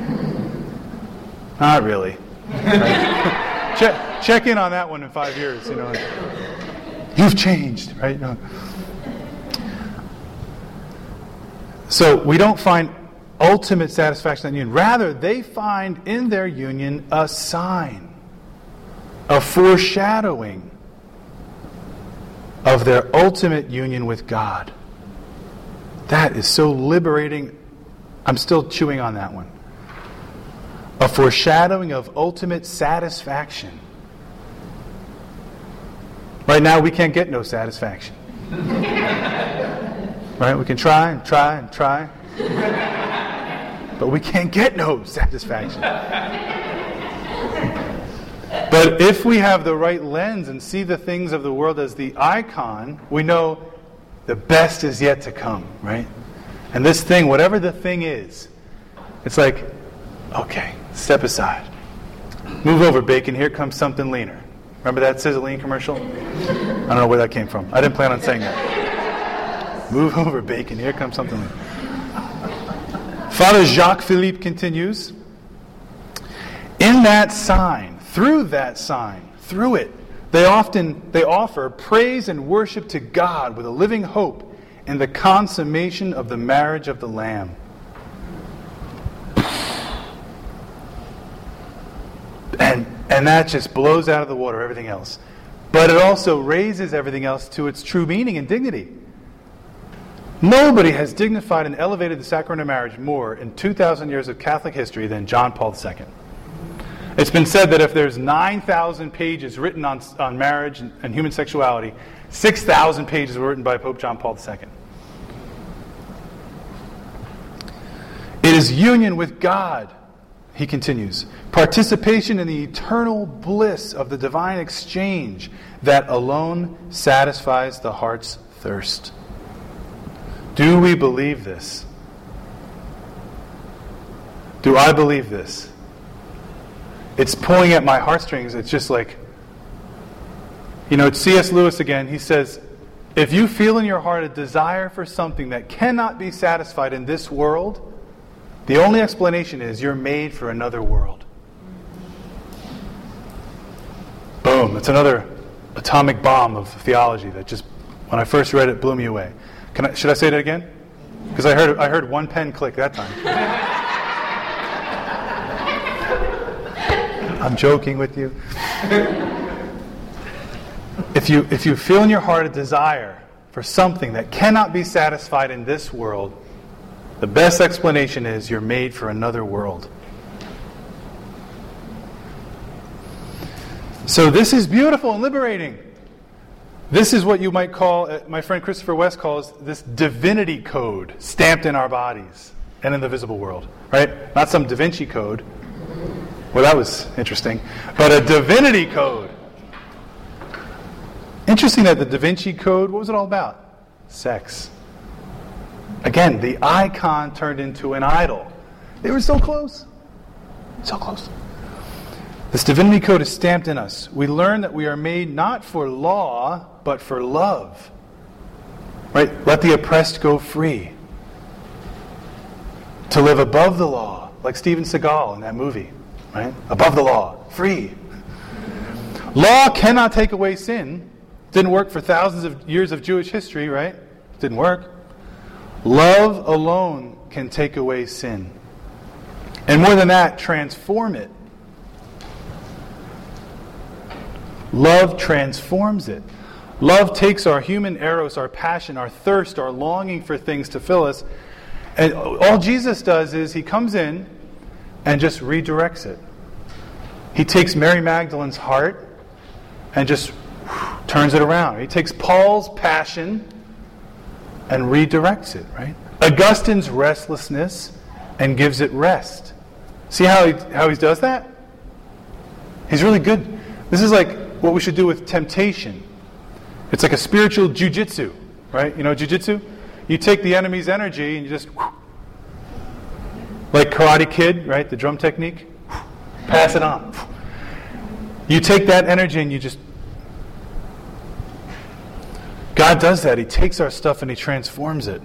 Not really. Right? Check in on that one in 5 years. You've changed, right? No. So we don't find ultimate satisfaction in the union. Rather, they find in their union a sign, a foreshadowing of their ultimate union with God. That is so liberating. I'm still chewing on that one. A foreshadowing of ultimate satisfaction. Right now, we can't get no satisfaction. Right? We can try and try and try. But we can't get no satisfaction. But if we have the right lens and see the things of the world as the icon, we know the best is yet to come, right? And this thing, whatever the thing is, it's like, okay, step aside. Move over, bacon. Here comes something leaner. Remember that Sizzling commercial? I don't know where that came from. I didn't plan on saying that. Move over, bacon. Here comes something leaner. Father Jacques Philippe continues, in that sign, through it, they offer praise and worship to God with a living hope in the consummation of the marriage of the Lamb. And that just blows out of the water everything else. But it also raises everything else to its true meaning and dignity. Nobody has dignified and elevated the sacrament of marriage more in 2,000 years of Catholic history than John Paul II. It's been said that if there's 9,000 pages written on marriage and human sexuality, 6,000 pages were written by Pope John Paul II. It is union with God, he continues, participation in the eternal bliss of the divine exchange that alone satisfies the heart's thirst. Do we believe this? Do I believe this? It's pulling at my heartstrings. It's just like, it's C.S. Lewis again. He says, if you feel in your heart a desire for something that cannot be satisfied in this world, the only explanation is you're made for another world. Boom. It's another atomic bomb of theology that just, when I first read it, blew me away. Should I say that again? Because I heard one pen click that time. I'm joking with you. If you feel in your heart a desire for something that cannot be satisfied in this world, the best explanation is you're made for another world. So this is beautiful and liberating. This is what you might call, my friend Christopher West calls this divinity code stamped in our bodies and in the visible world. Right? Not some Da Vinci code. Well, that was interesting. But a divinity code. Interesting that the Da Vinci Code, what was it all about? Sex. Again, the icon turned into an idol. They were so close. So close. This divinity code is stamped in us. We learn that we are made not for law, but for love. Right? Let the oppressed go free. To live above the law, like Steven Seagal in that movie. Right? Above the law. Free. Law cannot take away sin. Didn't work for thousands of years of Jewish history, right? Didn't work. Love alone can take away sin. And more than that, transform it. Love transforms it. Love takes our human eros, our passion, our thirst, our longing for things to fill us, and all Jesus does is he comes in and just redirects it. He takes Mary Magdalene's heart and just turns it around. He takes Paul's passion and redirects it, right? Augustine's restlessness and gives it rest. See how he does that? He's really good. This is like what we should do with temptation. It's like a spiritual jujitsu, right? You know jujitsu? You take the enemy's energy and you just, like Karate Kid, right? The drum technique. Pass it on. You take that energy and you just... God does that. He takes our stuff and he transforms it.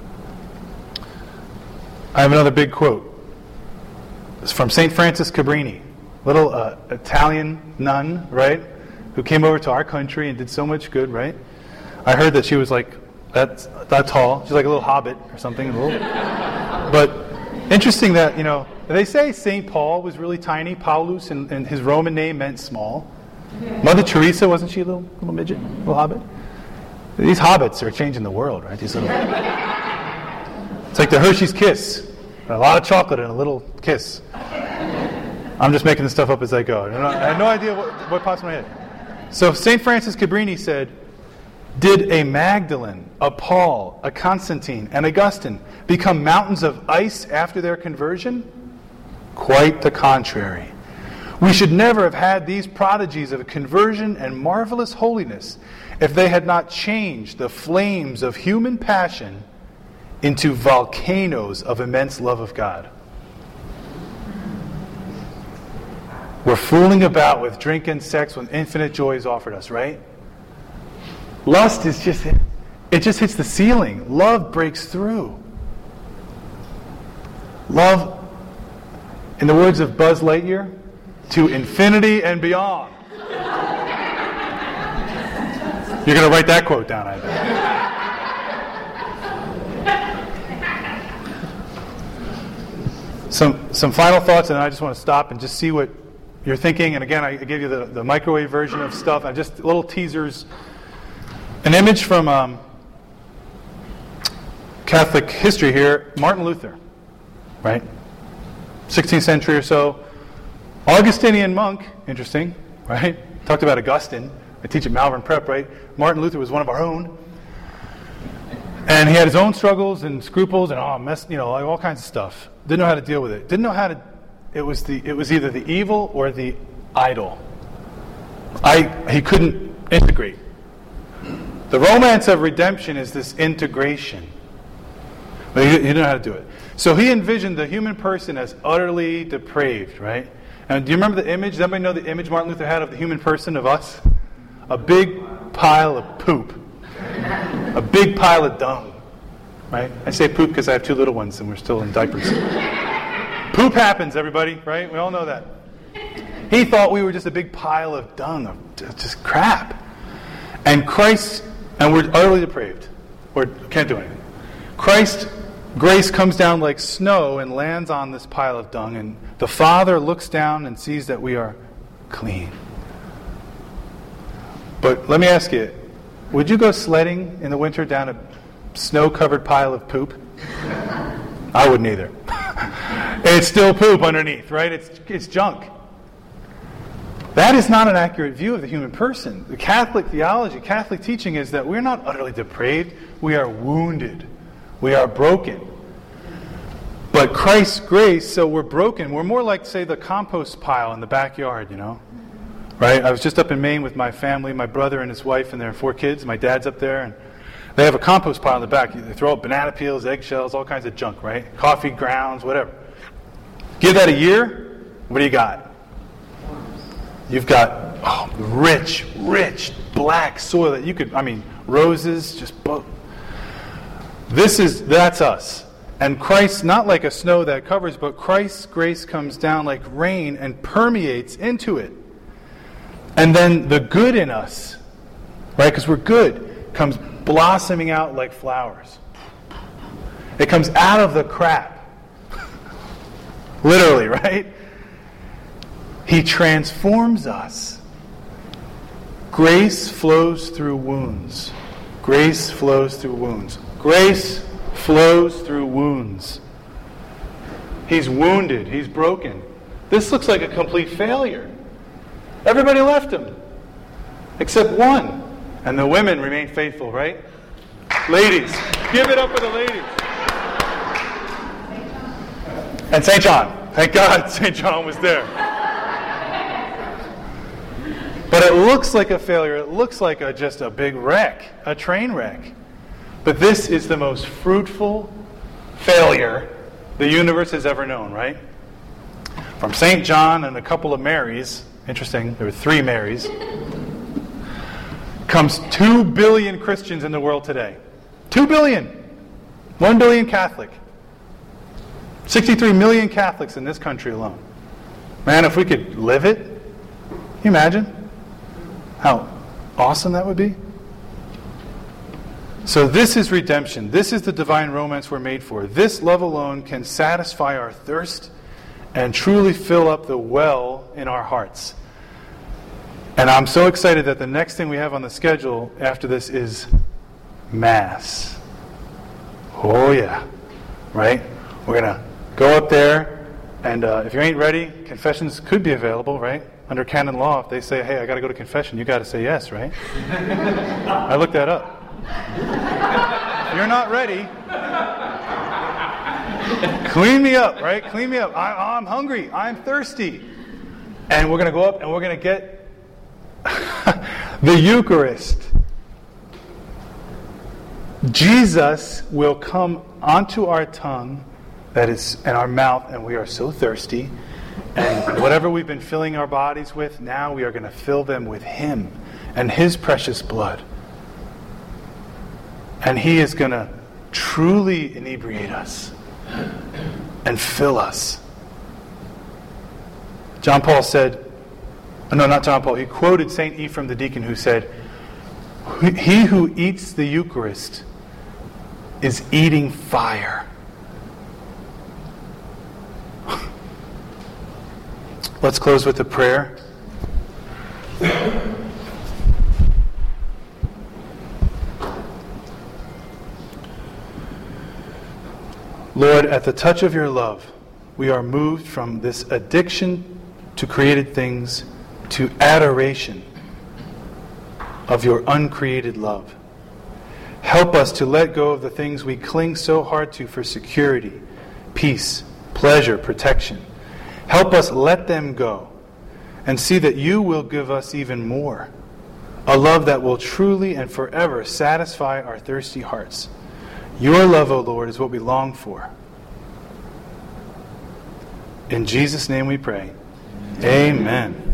I have another big quote. It's from St. Frances Cabrini, little Italian nun, right? Who came over to our country and did so much good, right? I heard that she was like that tall. She's like a little hobbit or something. But interesting that, they say St. Paul was really tiny. Paulus, and his Roman name meant small. Mother Teresa, wasn't she a little midget, a little hobbit? These hobbits are changing the world, right? It's like the Hershey's Kiss. A lot of chocolate and a little kiss. I'm just making this stuff up as I go. I have no idea what pops in my head. So St. Frances Cabrini said, did a Magdalene, a Paul, a Constantine, and Augustine become mountains of ice after their conversion? Quite the contrary. We should never have had these prodigies of conversion and marvelous holiness if they had not changed the flames of human passion into volcanoes of immense love of God. We're fooling about with drink and sex when infinite joy is offered us, right? Lust is just hits the ceiling. Love breaks through. Love, in the words of Buzz Lightyear, to infinity and beyond. You're going to write that quote down, I bet. Some final thoughts, and I just want to stop and just see what you're thinking. And again, I gave you the microwave version of stuff. I just little teasers. An image from Catholic history here. Martin Luther, right? 16th century or so. Augustinian monk, interesting, right? Talked about Augustine. I teach at Malvern Prep, right? Martin Luther was one of our own. And he had his own struggles and scruples and all kinds of stuff. Didn't know how to deal with it. Didn't know how to. It was either the evil or the idol. He couldn't integrate. The romance of redemption is this integration. But he didn't know how to do it. So he envisioned the human person as utterly depraved, right? And do you remember the image? Does anybody know the image Martin Luther had of the human person, of us? A big pile of poop. A big pile of dung. Right? I say poop because I have two little ones and we're still in diapers. Poop happens, everybody, right? We all know that. He thought we were just a big pile of dung, of just crap. And we're utterly depraved. We can't do anything. Christ's grace comes down like snow and lands on this pile of dung, and the Father looks down and sees that we are clean. But let me ask you, would you go sledding in the winter down a snow-covered pile of poop? I wouldn't either. It's still poop underneath, right? It's junk. That is not an accurate view of the human person. The Catholic theology, Catholic teaching is that we're not utterly depraved. We are wounded. We are broken. But Christ's grace, so we're broken. We're more like, say, the compost pile in the backyard, Right? I was just up in Maine with my family, my brother and his wife and their 4 kids. My dad's up there, and they have a compost pile in the back. They throw out banana peels, eggshells, all kinds of junk, right? Coffee grounds, whatever. Give that a year, what do you got? You've got rich black soil that you could, roses, just that's us. And Christ, not like a snow that covers, but Christ's grace comes down like rain and permeates into it. And then the good in us, right, because we're good, comes blossoming out like flowers. It comes out of the crap. Literally, right? He transforms us. Grace flows through wounds. Grace flows through wounds. Grace flows through wounds. He's wounded. He's broken. This looks like a complete failure. Everybody left him, except one. And the women remained faithful, right? Ladies, give it up for the ladies. And St. John. Thank God St. John was there. But it looks like a failure. It looks like just a big wreck, a train wreck. But this is the most fruitful failure the universe has ever known, right? From St. John and a couple of Marys, interesting, there were 3 Marys, comes 2 billion Christians in the world today. 2 billion. 1 billion Catholic. 63 million Catholics in this country alone. Man, if we could live it, can you imagine how awesome that would be? So this is redemption. This is the divine romance we're made for. This love alone can satisfy our thirst and truly fill up the well in our hearts. And I'm so excited that the next thing we have on the schedule after this is Mass. Oh yeah, right? We're going to go up there, and if you ain't ready, confessions could be available, right? Under canon law, if they say, hey, I got to go to confession, you got to say yes, right? I looked that up. If you're not ready, clean me up, right? Clean me up. I'm hungry. I'm thirsty. And we're going to go up and we're going to get the Eucharist. Jesus will come onto our tongue, that is, in our mouth, and we are so thirsty. And whatever we've been filling our bodies with, now we are going to fill them with Him and His precious blood. And He is going to truly inebriate us and fill us. John Paul said, no, not John Paul, he quoted St. Ephraim the deacon who said, "He who eats the Eucharist is eating fire." Let's close with a prayer. Lord, at the touch of your love, we are moved from this addiction to created things to adoration of your uncreated love. Help us to let go of the things we cling so hard to for security, peace, pleasure, protection. Help us let them go and see that you will give us even more, a love that will truly and forever satisfy our thirsty hearts. Your love, O Lord, is what we long for. In Jesus' name we pray. Amen.